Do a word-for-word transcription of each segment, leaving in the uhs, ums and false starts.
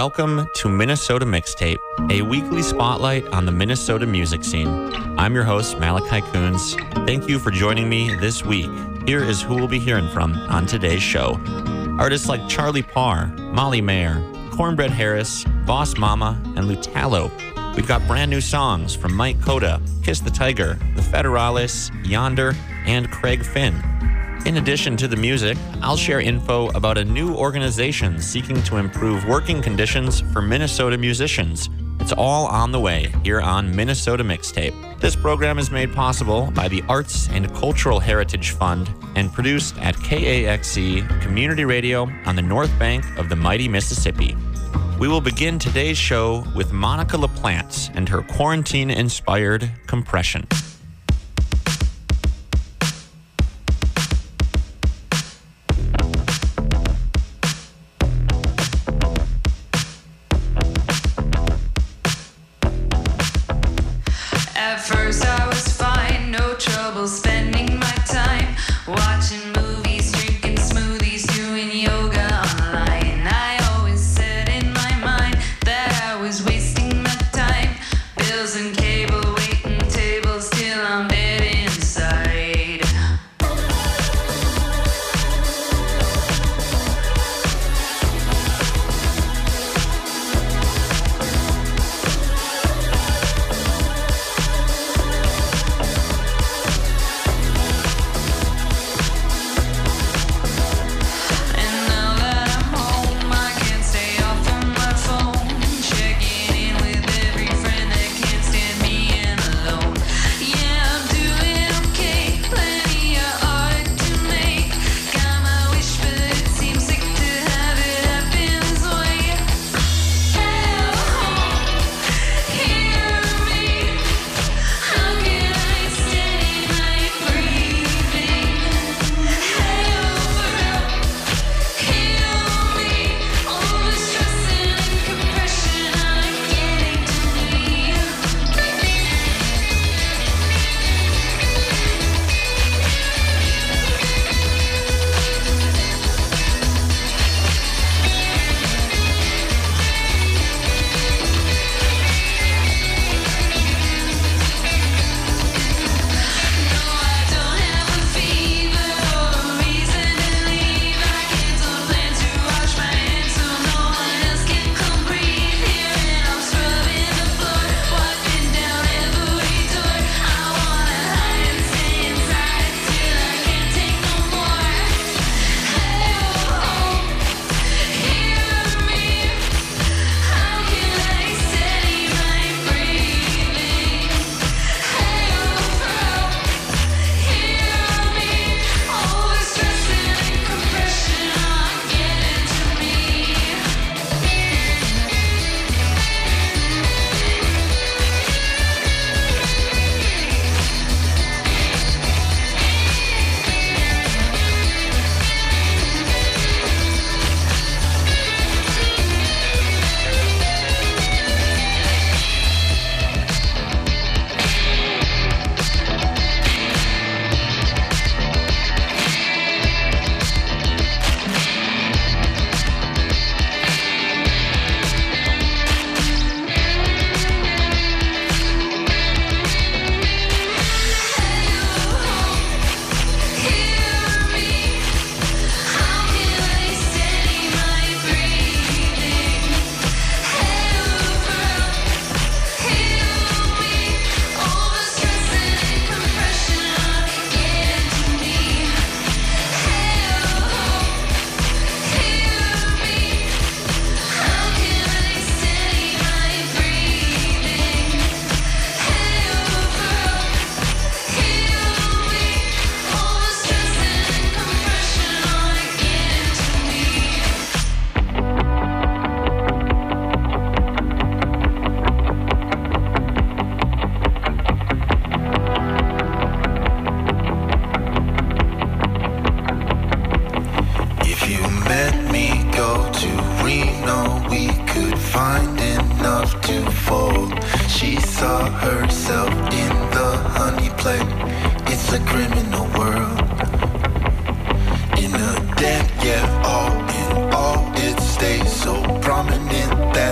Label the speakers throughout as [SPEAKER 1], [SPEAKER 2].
[SPEAKER 1] Welcome to Minnesota Mixtape, a weekly spotlight on the Minnesota music scene. I'm your host, Malachi Coons. Thank you for joining me this week. Here is who we'll be hearing from on today's show. Artists like Charlie Parr, Molly Mayer, Cornbread Harris, Boss Mama, and Lutalo. We've got brand new songs from Mike Cota, Kiss the Tiger, The Federalis, Yonder, and Craig Finn. In addition to the music, I'll share info about a new organization seeking to improve working conditions for Minnesota musicians. It's all on the way here on Minnesota Mixtape. This program is made possible by the Arts and Cultural Heritage Fund and produced at K A X C Community Radio on the North Bank of the mighty Mississippi. We will begin today's show with Monica LaPlante and her quarantine-inspired Compression.
[SPEAKER 2] First I was fine, no trouble spending my time watching movies, drinking smoothies, doing yoga online. I always said in my mind that I was wasting my time. Bills and cable, waiting tables till I'm dead inside.
[SPEAKER 3] a criminal world. In a den, yeah, all in all, it stays so prominent that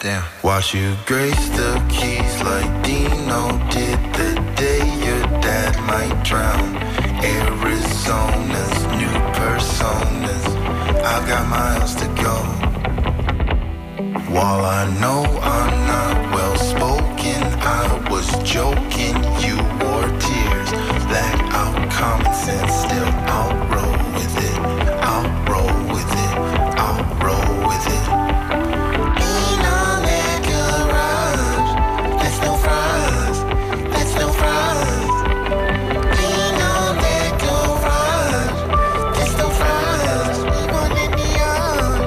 [SPEAKER 3] Damn. Watch you grace the keys like Dino did the day your dad might drown. Arizona's new personas. I got miles to go. While I know I'm not well spoken, I was joking. You wore tears, let out common sense. Still, I'll roll with it. I'll roll with it. I'll roll with it. Lean on that garage. That's no fries. That's no fries. Lean on that garage. That's no fries. We want it beyond.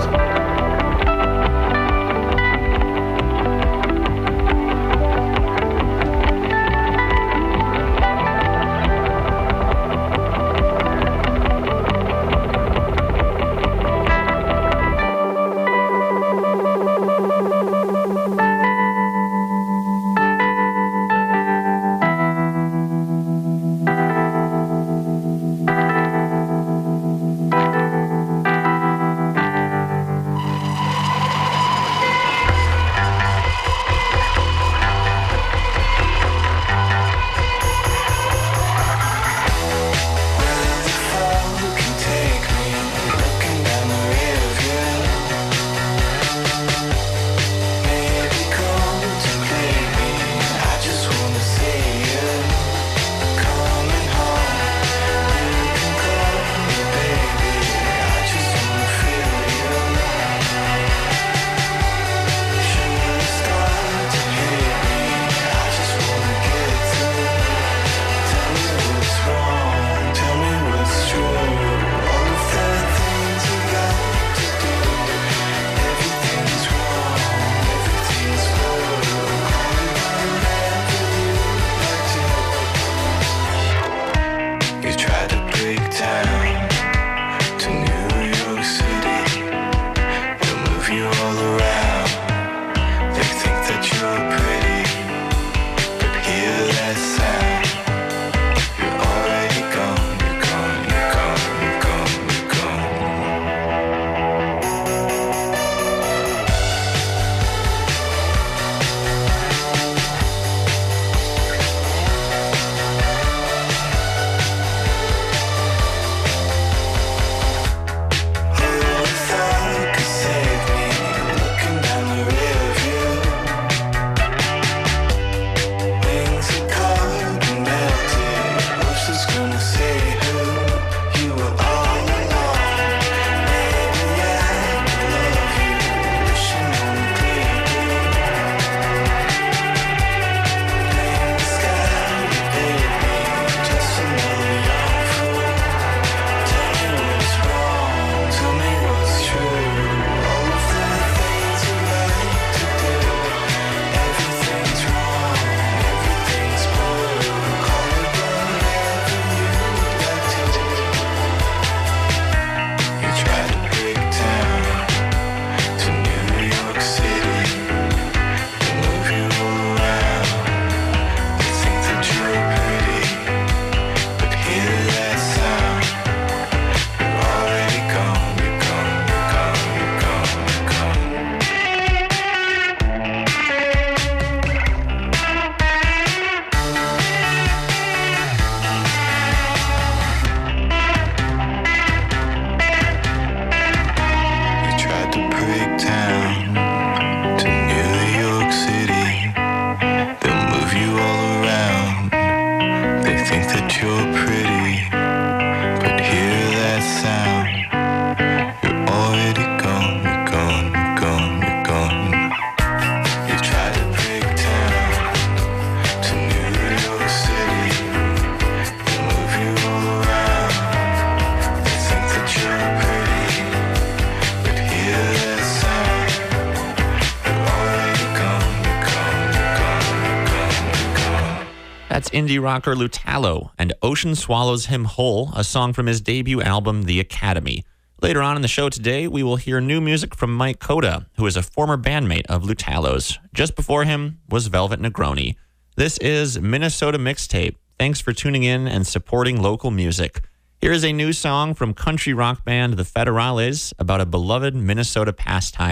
[SPEAKER 1] That's indie rocker Lutalo and Ocean Swallows Him Whole, a song from his debut album, The Academy. Later on in the show today, we will hear new music from Mike Cota, who is a former bandmate of Lutalo's. Just before him was Velvet Negroni. This is Minnesota Mixtape. Thanks for tuning in and supporting local music. Here is a new song from country rock band The Federales about a beloved Minnesota pastime,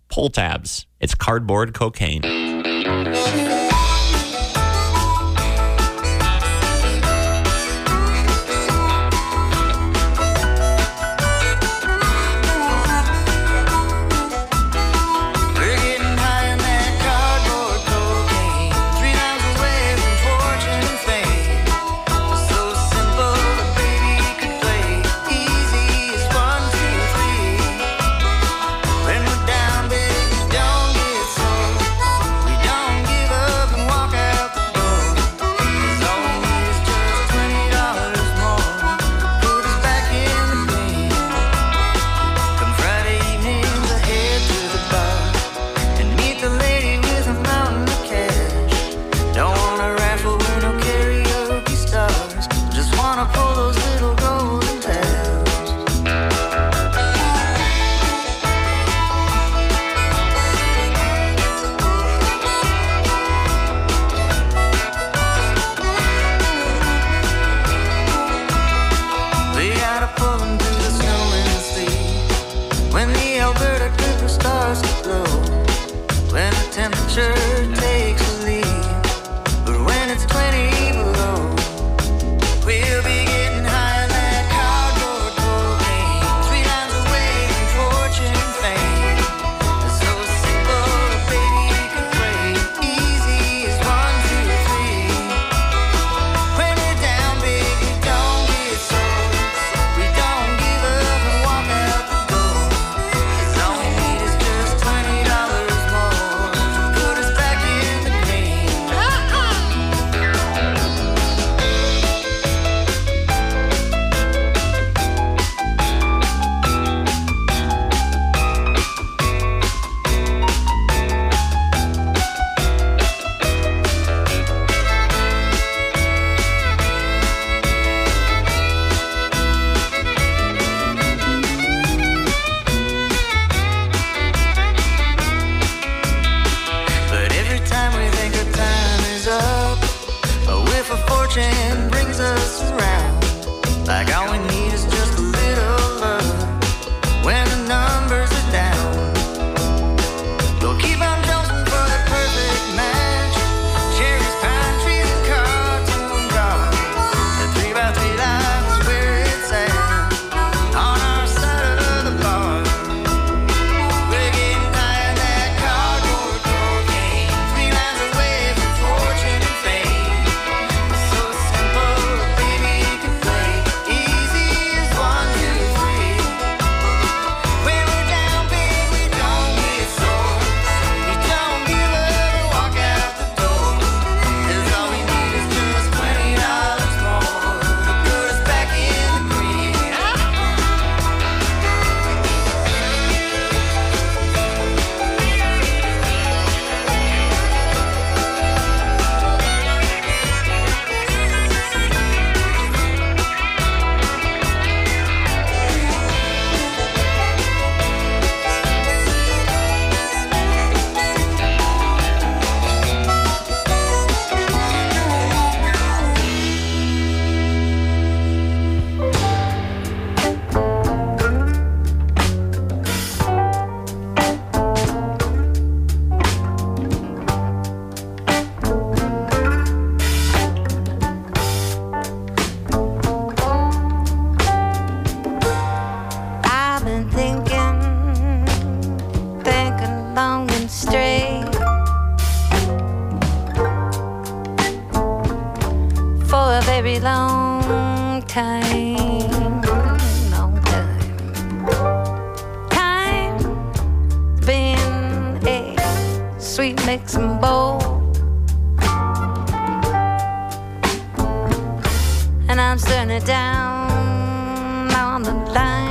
[SPEAKER 1] Pull tabs. It's cardboard cocaine.
[SPEAKER 4] very long time, long time. Time been a sweet mixing bowl, and I'm stirring it down on the line.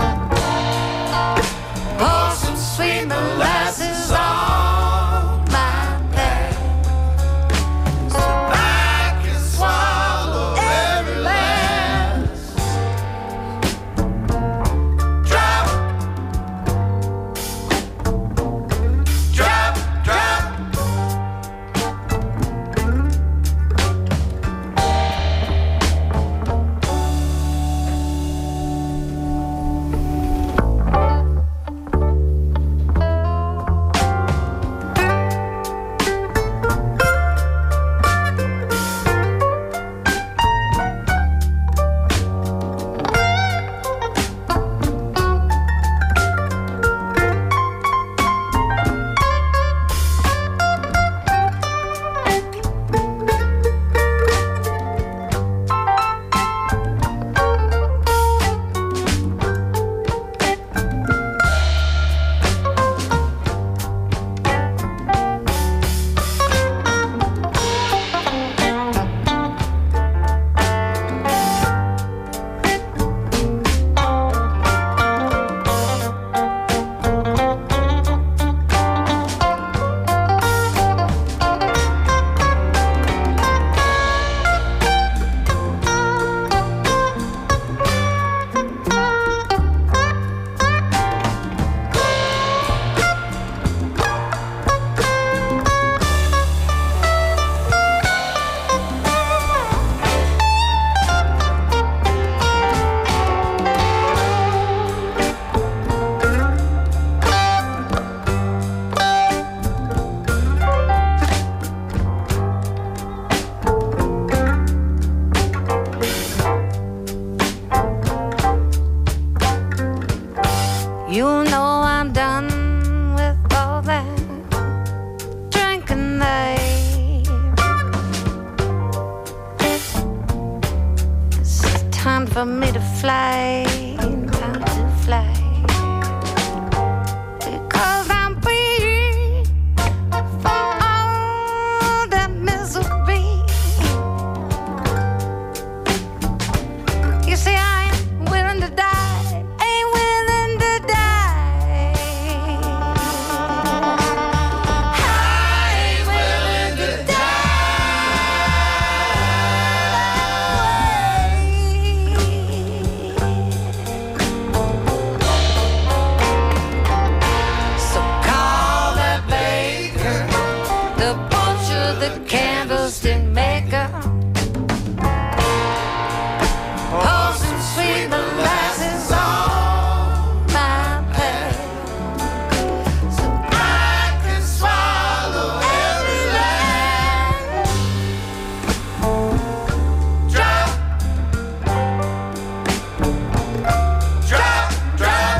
[SPEAKER 4] Pour some sweet molasses on my for me to fly, time to fly. Because I'm free from all that misery. You see, I am willing to die, ain't willing to die. I ain't willing to die. So call that baker, the butcher, the candlestick maker. Pour some sweet molasses on my palate, so I can swallow every last drop, drop, drop.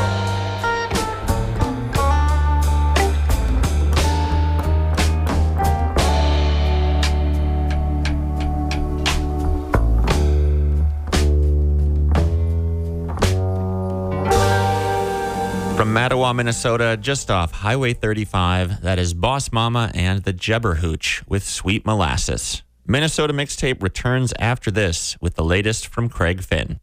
[SPEAKER 1] From Mattawa, Minnesota, just off Highway thirty-five, that is Boss Mama and the Jebberhooch with Sweet Molasses. Minnesota Mixtape returns after this with the latest from Craig Finn.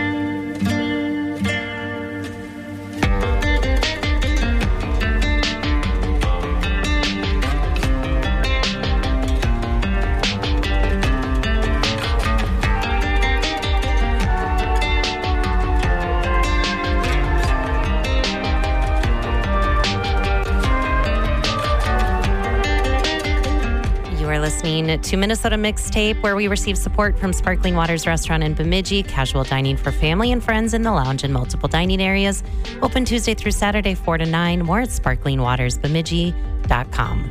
[SPEAKER 5] You are listening to Minnesota Mixtape, where we receive support from Sparkling Waters Restaurant in Bemidji, casual dining for family and friends in the lounge and multiple dining areas. Open Tuesday through Saturday, four to nine. More at sparkling waters bemidji dot com.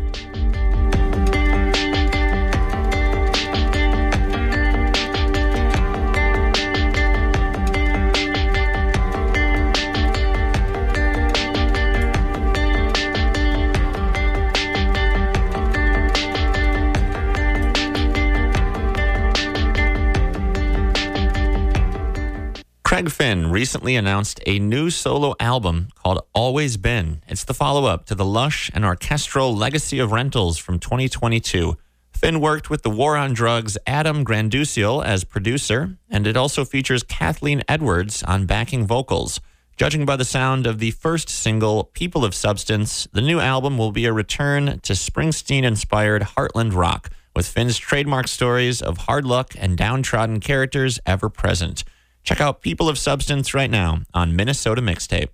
[SPEAKER 1] Craig Finn recently announced a new solo album called Always Been. It's the follow-up to the lush and orchestral Legacy of Rentals from twenty twenty-two. Finn worked with the War on Drugs' Adam Granduciel as producer, and it also features Kathleen Edwards on backing vocals. Judging by the sound of the first single, People of Substance, the new album will be a return to Springsteen-inspired Heartland rock, with Finn's trademark stories of hard luck and downtrodden characters ever present. Check out People of Substance right now on Minnesota Mixtape.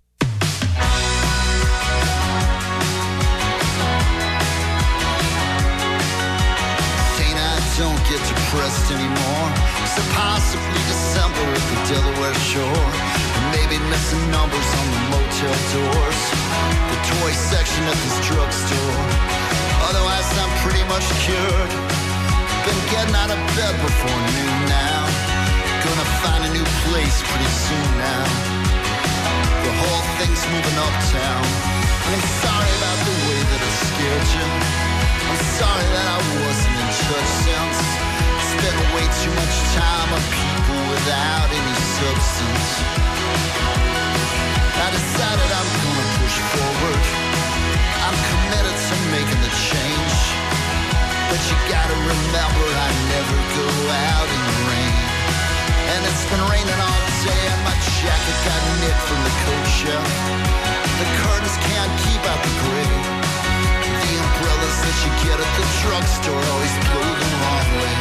[SPEAKER 6] Saying I don't get depressed anymore. So possibly December at the Delaware shore. And maybe missing numbers on the motel doors. The toy section at this drugstore. Otherwise I'm pretty much cured. Been getting out of bed before noon now. Gonna find a new place pretty soon now. The whole thing's moving uptown. I'm sorry about the way that I scared you. I'm sorry that I wasn't in touch since. Spent way too much time on people without any substance. I decided I'm gonna push forward. I'm committed to making the change. But you gotta remember I never go out in the rain. And it's been raining all day and my jacket got nicked from the coat shelf. The curtains can't keep out the gray. The umbrellas that you get at the drugstore always blow the wrong way.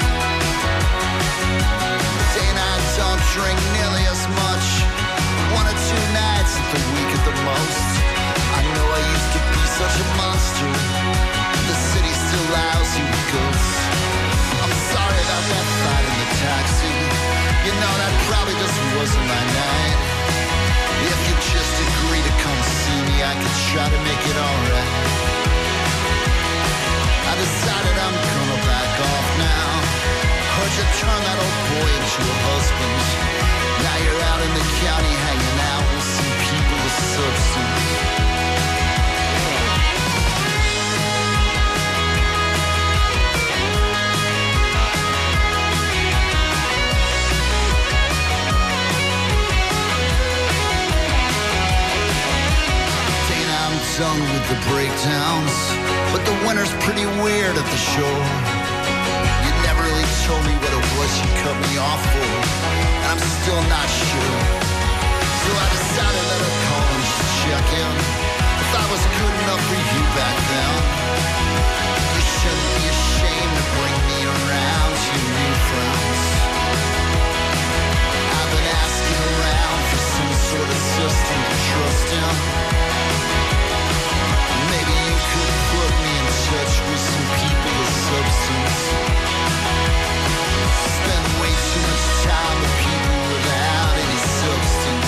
[SPEAKER 6] Day and I don't drink nearly as much. One or two nights at the week at the most. I know I used to be such a monster. The city's still lousy with ghosts. I'm sorry about that fight in the taxi. You know that probably just wasn't my night. If you just agree to come see me, I could try to make it alright. I decided I'm gonna back off now. Heard you turn that old boy into a husband. Now you're out in the county hanging out with some people with substance. down with the breakdowns, but the winter's pretty weird at the shore. You never really told me what it was you cut me off for, and I'm still not sure. So I decided that I'd call and just check in. If I was good enough for you back then, you shouldn't be ashamed to bring me around to your new friends. I've been asking around for some sort of system to trust in. Maybe you could put me in touch with some people with substance. Spend way too much time with people without any substance.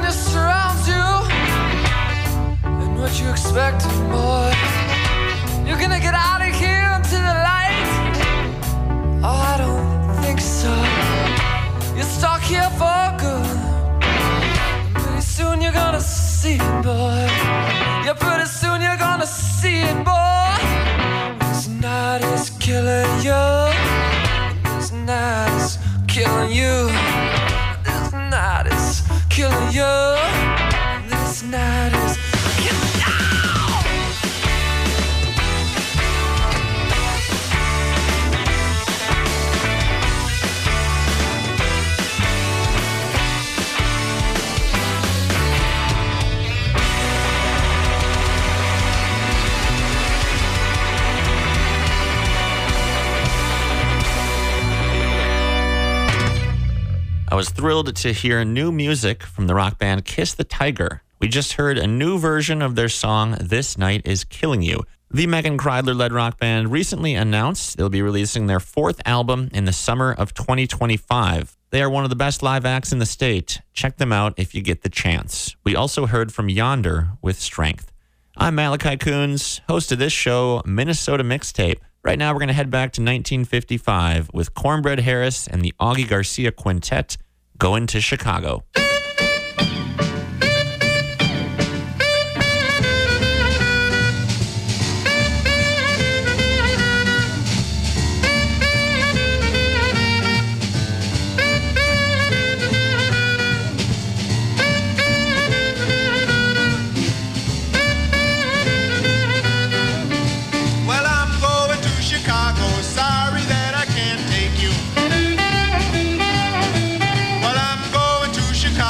[SPEAKER 7] darkness surrounds you, and what you expecting, boy? You're gonna get out of here into the light? Oh, I don't think so. You're stuck here for good. Pretty soon you're gonna see it, boy. Yeah, pretty soon you're gonna see it, boy. This night is killing you. This night is killing you. This night is killing you. This night is killing you.
[SPEAKER 1] I was thrilled to hear new music from the rock band Kiss the Tiger. We just heard a new version of their song, This Night Is Killing You. The Megan Kreidler-led rock band recently announced they'll be releasing their fourth album in the summer of twenty twenty-five. They are one of the best live acts in the state. Check them out if you get the chance. We also heard from Yonder with Strength. I'm Malachi Coons, host of this show, Minnesota Mixtape. Right now, we're going to head back to nineteen fifty-five with Cornbread Harris and the Augie Garcia Quintet going to Chicago.
[SPEAKER 8] Chicago.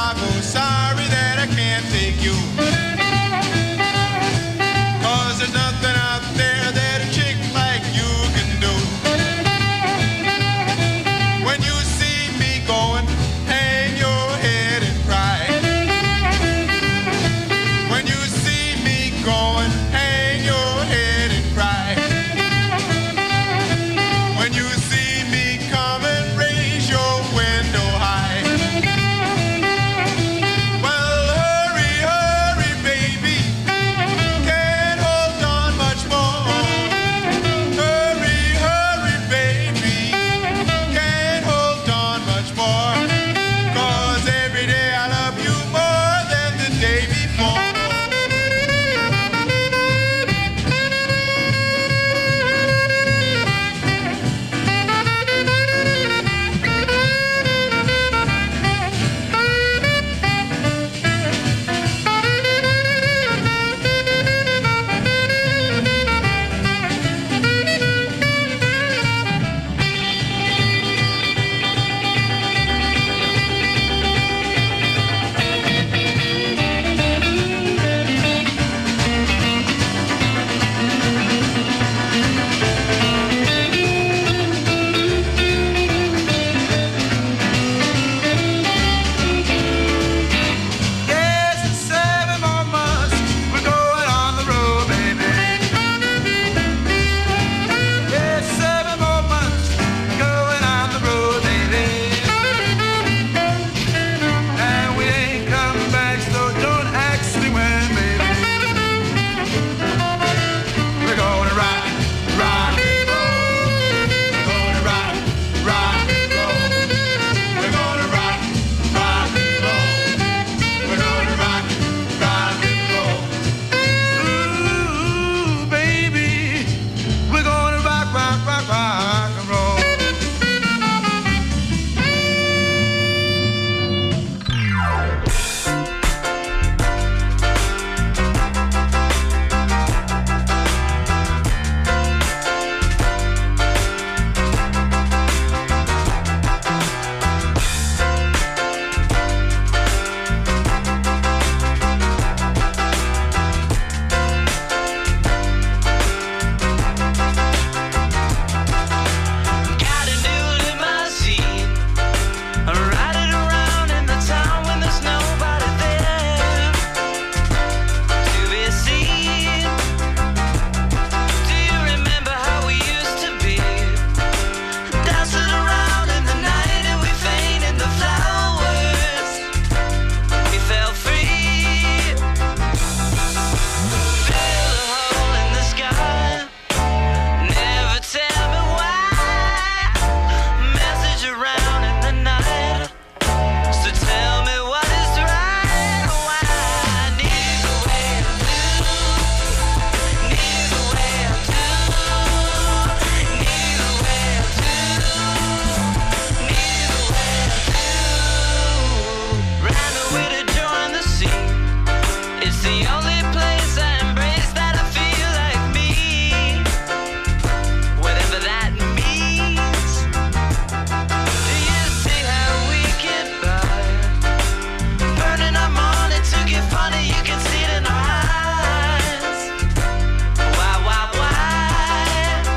[SPEAKER 8] honey, you can see it in our eyes. Why, why, why?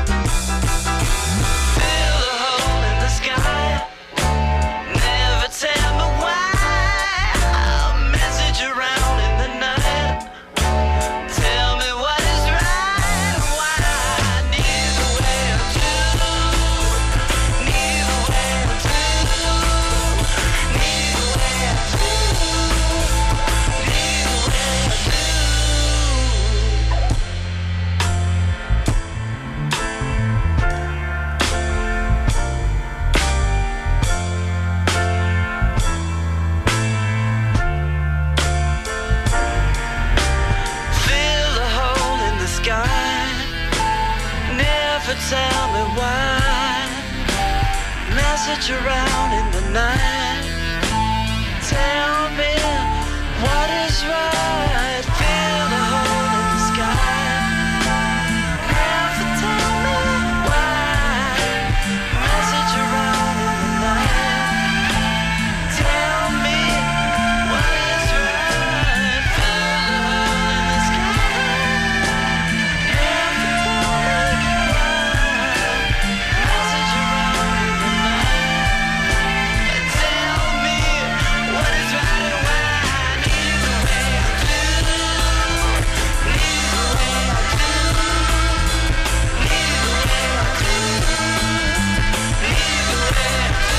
[SPEAKER 8] Fill a hole in the sky. Never tell me why. A message around in the night. Tell me what is right. Why? Neither way or two. Neither way or two. Neither way or two. Neither way or two. Fill a hole in the sky. Never tell me why. Message around in the night. Tell me what is right. Fill a hole in the sky. Never tell me why. Message around in the night. Tell me what is right. Fill a hole in the sky. Never tell me why. Message around in the night. Tell me what is right and why. Neither way I do. Neither way I do. Neither way I do. Neither way I do.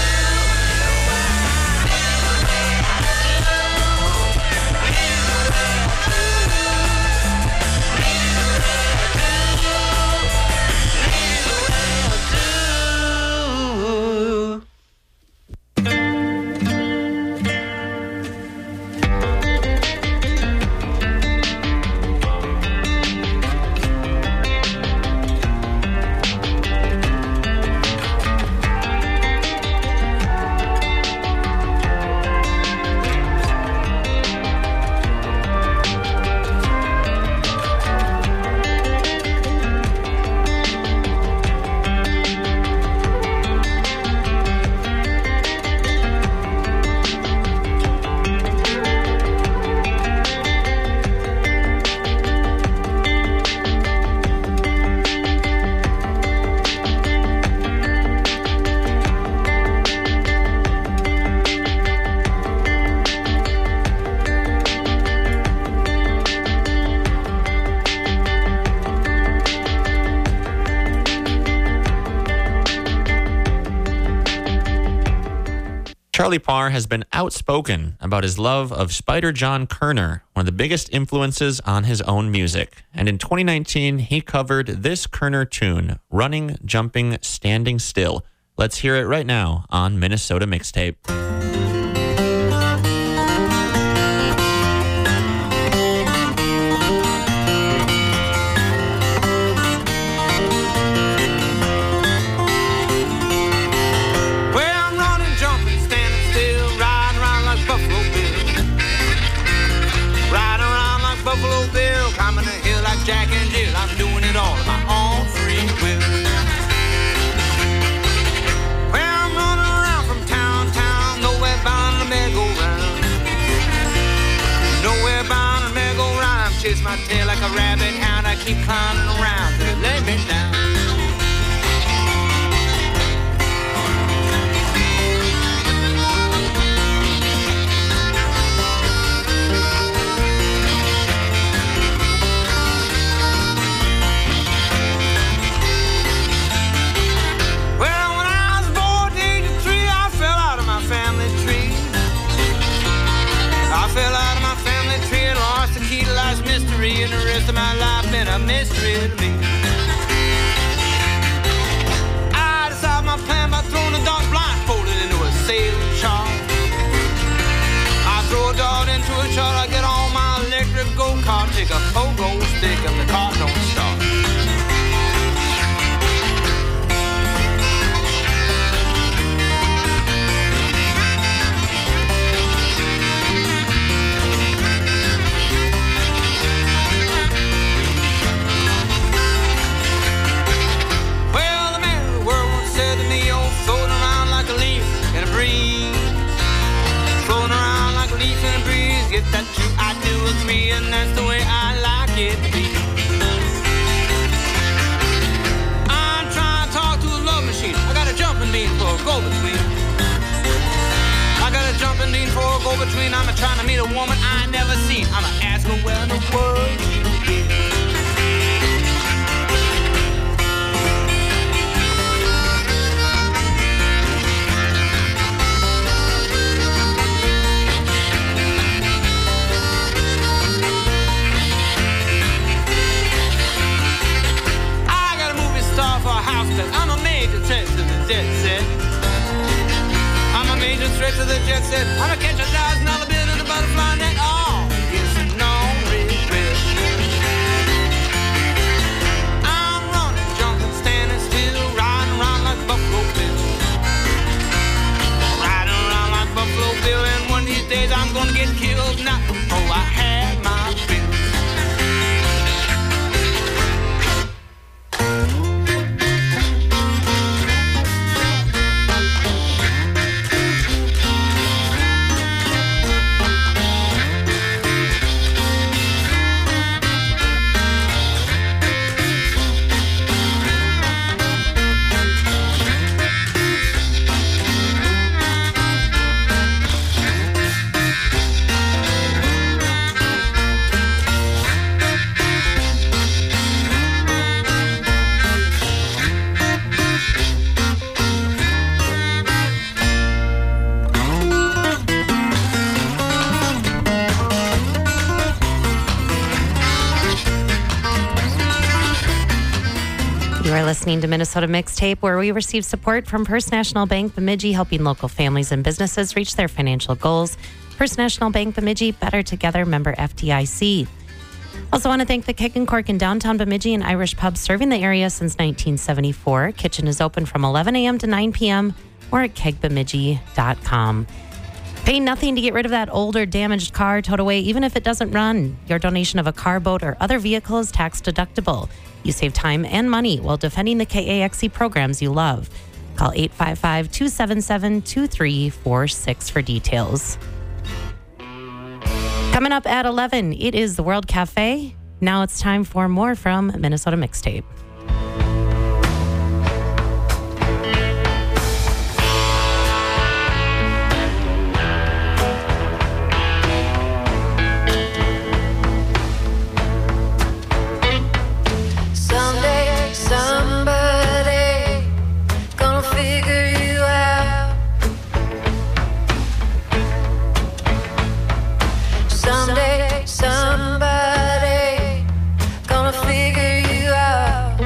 [SPEAKER 1] Charlie Parr has been outspoken about his love of Spider John Kerner, one of the biggest influences on his own music. And in twenty nineteen, he covered this Kerner tune, Running, Jumping, Standing Still. Let's hear it right now on Minnesota Mixtape.
[SPEAKER 9] Well, I'm running, jumping, standing still, riding around like Buffalo Bill. Riding around like Buffalo Bill, climbing the hill like Jack and Jill. I'm doing it all on my own free will. Well, I'm running around from town to town, nowhere bound to merry-go-round. Nowhere bound to merry-go-round. I'm chasing my tail like a rabbit hound. I keep climbing around till it lay me down. Well, when I was born at the age of three, I fell out of my family tree. I fell out of my family tree and lost the key to life's mystery, and the rest of my life been a mystery to me. I decided my plan by throwing a dart blindfolded into a sailing shawl. I throw a dart into a chart, I get on my electric go-kart, take a pogo stick and the car don't start. Well, the man of the world once said to me, oh, floating around like a leaf in a breeze. Floating around like a leaf in a breeze. If that's true, I do a three, and that's the way I like it to be. I'm trying to talk to a love machine. I got a jumping bean for a go-between. I got a jumping bean for a go-between. I'm a trying to meet a woman I never seen. I'm a ask her where in the world you been. I got a movie star for a house that I'm a major threat to the jet set. I'm a major threat to the jet set. I'm a catch a thousand dollar bill in a butterfly net. All is no regret. I'm running, jumping, standing still, riding around like Buffalo Bill. Riding around like Buffalo Bill, and one of these days I'm gonna get killed. Not before I had my fill.
[SPEAKER 5] Listening to Minnesota Mixtape, where we receive support from First National Bank Bemidji, helping local families and businesses reach their financial goals. First National Bank Bemidji, better together, member F D I C. Also want to thank the Kick and Cork in downtown Bemidji, an Irish pub serving the area since nineteen seventy-four. Kitchen is open from eleven a.m. to nine p.m. or at keg bemidji dot com. Pay nothing to get rid of that old or damaged car, towed away, even if it doesn't run. Your donation of a car, boat, or other vehicle is tax deductible. You save time and money while defending the K A X E programs you love. Call eight five five, two seven seven, two three four six for details. Coming up at eleven, it is the World Cafe. Now it's time for more from Minnesota Mixtape.
[SPEAKER 4] Somebody gonna figure you out.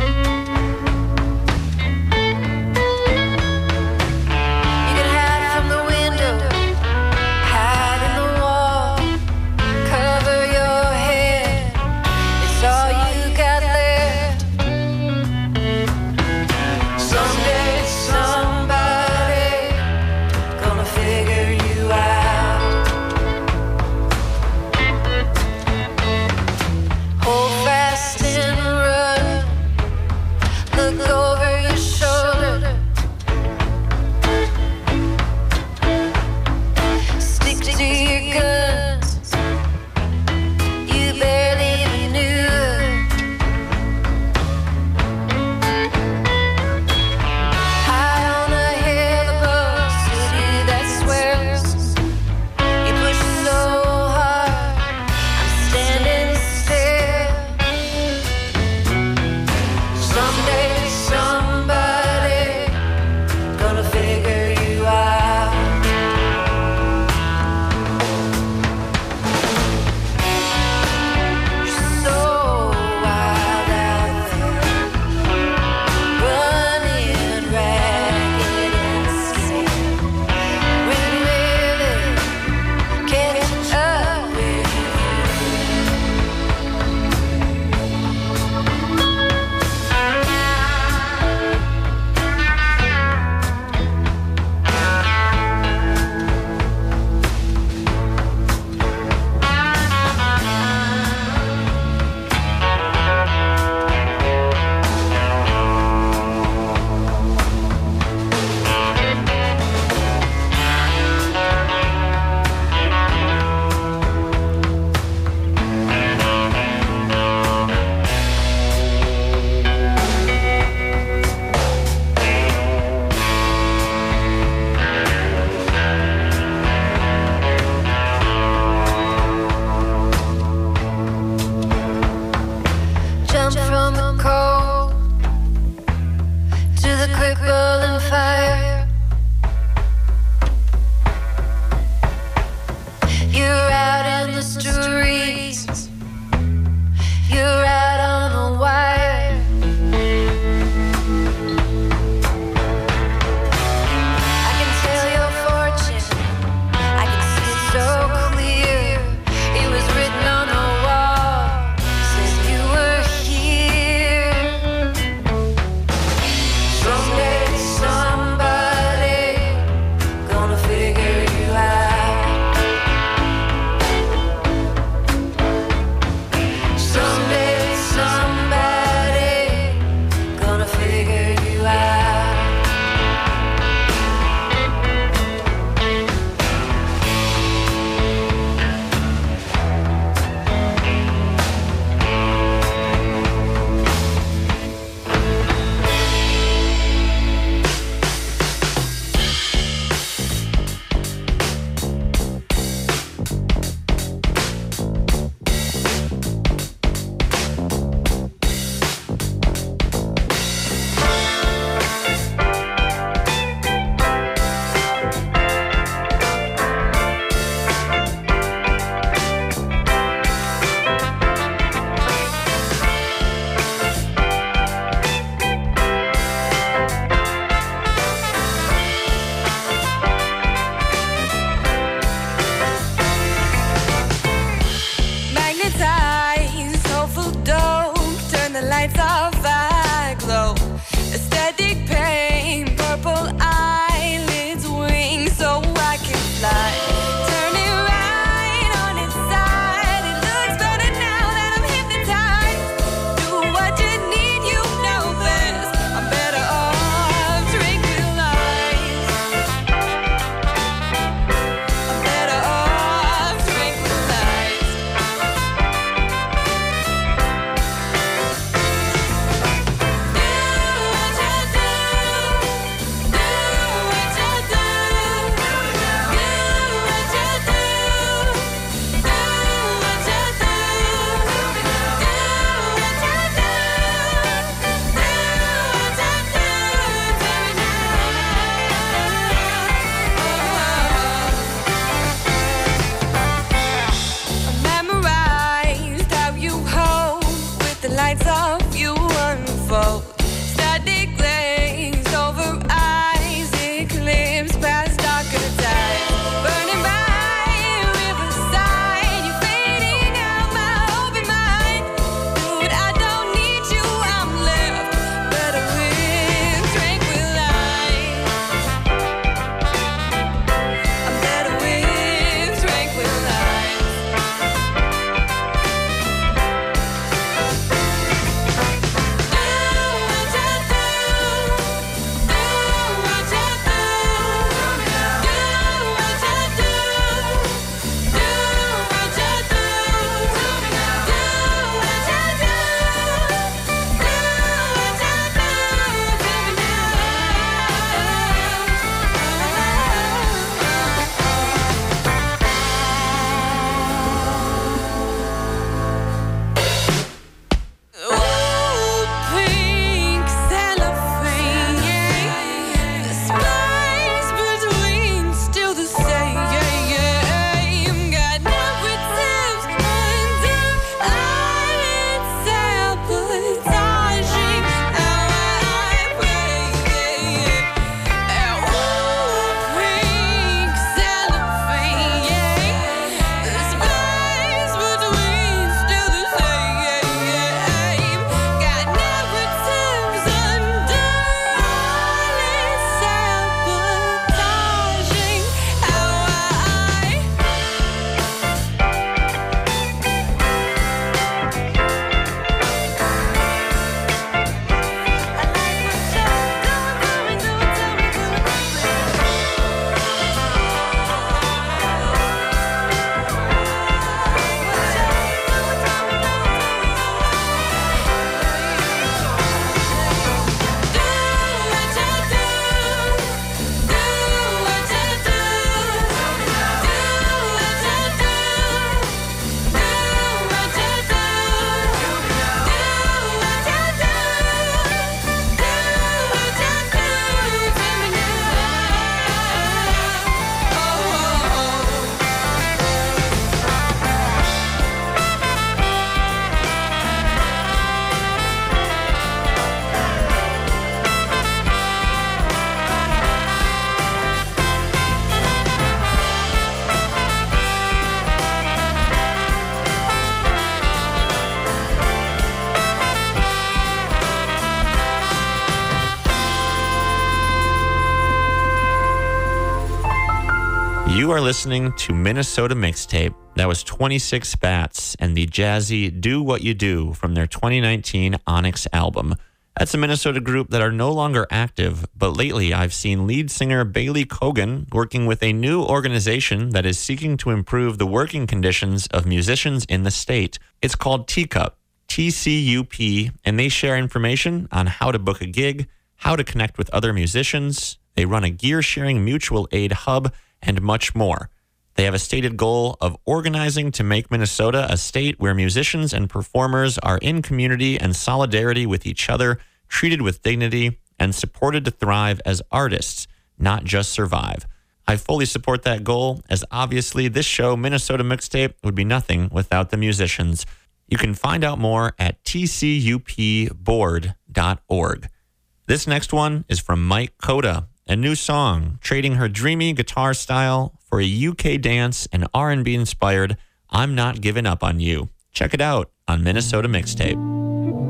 [SPEAKER 1] You are listening to Minnesota Mixtape. That was twenty-six Bats and the jazzy Do What You Do from their twenty nineteen Onyx album. That's a Minnesota group that are no longer active, but lately I've seen lead singer Bailey Kogan working with a new organization that is seeking to improve the working conditions of musicians in the state. It's called Teacup, T C U P, and they share information on how to book a gig, how to connect with other musicians. They run a gear-sharing mutual aid hub, and much more. They have a stated goal of organizing to make Minnesota a state where musicians and performers are in community and solidarity with each other, treated with dignity, and supported to thrive as artists, not just survive. I fully support that goal, as obviously this show, Minnesota Mixtape, would be nothing without the musicians. You can find out more at T C U P board dot org. This next one is from Mike Coda, a new song trading her dreamy guitar style for a U K dance and R and B inspired I'm Not Giving Up on You. Check it out on Minnesota Mixtape.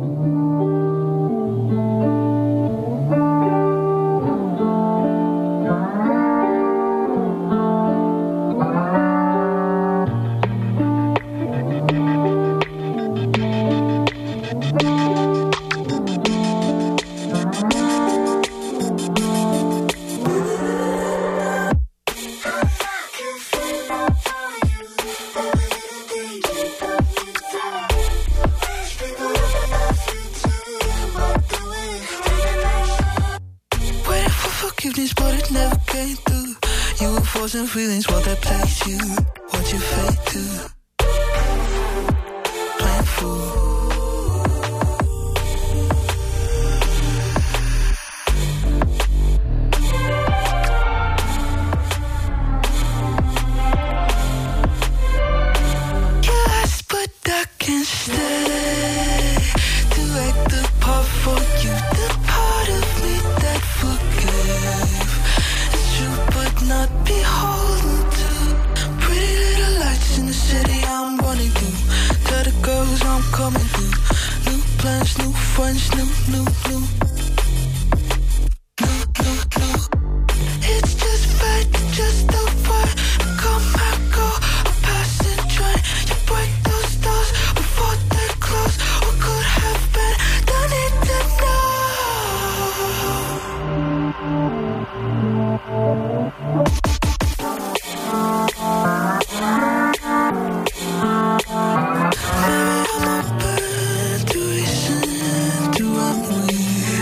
[SPEAKER 10] Feelings while they place you, what you fake to playing fool. Yes, but I can't stay to act the part for you, the part of me that forgave. It's true, but not beholden to pretty little lights in the city I'm running through. Tell the girls I'm coming through. New plans, new friends, new, new, new. New, new, new. It's just fate, just the way I come and go. A passing train, you break those doors before they close. What could have been, don't need to know. Maybe I'm open to reason, to unreal.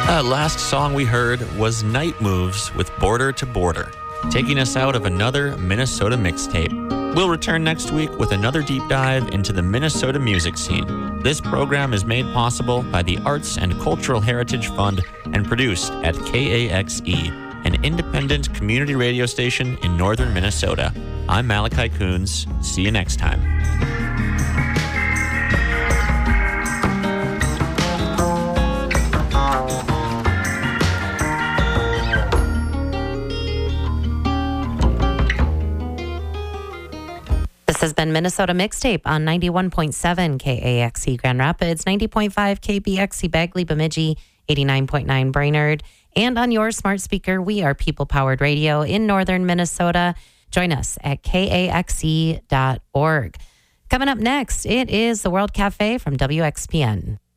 [SPEAKER 1] That last song we heard was Night Moves with Border to Border, taking us out of another Minnesota mixtape. We'll return next week with another deep dive into the Minnesota music scene. This program is made possible by the Arts and Cultural Heritage Fund and produced at K A X E, an independent community radio station in northern Minnesota. I'm Malachi Coons. See you next time.
[SPEAKER 5] This has been Minnesota Mixtape on ninety-one point seven K A X E Grand Rapids, ninety point five K B X E Bagley Bemidji, eighty-nine point nine Brainerd, and on your smart speaker. We are People Powered Radio in northern Minnesota. Join us at K A X E dot org. Coming up next, it is the World Cafe from W X P N.